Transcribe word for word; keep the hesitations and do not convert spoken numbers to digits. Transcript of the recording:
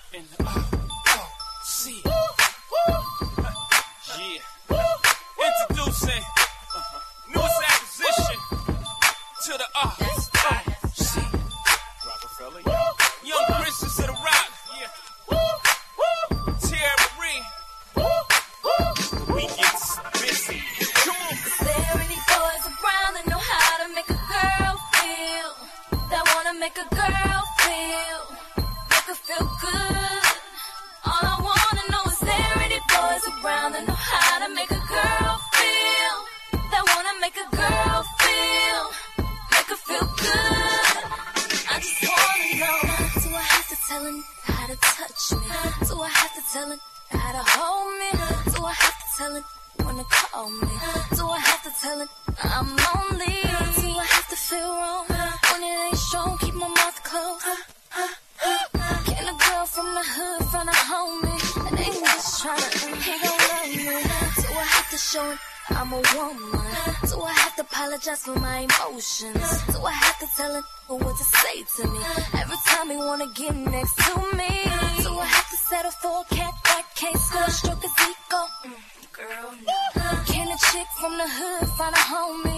And uh, oh, see, yeah, introducing newest acquisition to the uh, oh, see, Rockefeller, young princess of the rock, yeah, Tierra Marie, we get busy. Come on. Is there any boys around that know how to make a girl feel? That wanna make a girl feel, make her feel good. All I wanna know is there any boys around that know how to make a girl feel? That wanna make a girl feel, make her feel good. I just wanna know, do I have to tell him how to touch me? Do I have to tell him how to hold me? Do I have to tell him when to call me? Do I have to tell him I'm lonely? Do I have to feel wrong when it ain't strong? Keep my mouth closed. Can a girl from the hood find a homie and ain't just tryna, he gon' love me? Do I have to show him I'm a woman? Do I have to apologize for my emotions? Do I have to tell him what to say to me every time he wanna get next to me? Do I have to settle for a cat that can't score a stroke as he go? Mm, girl, no. Can a chick from the hood find a homie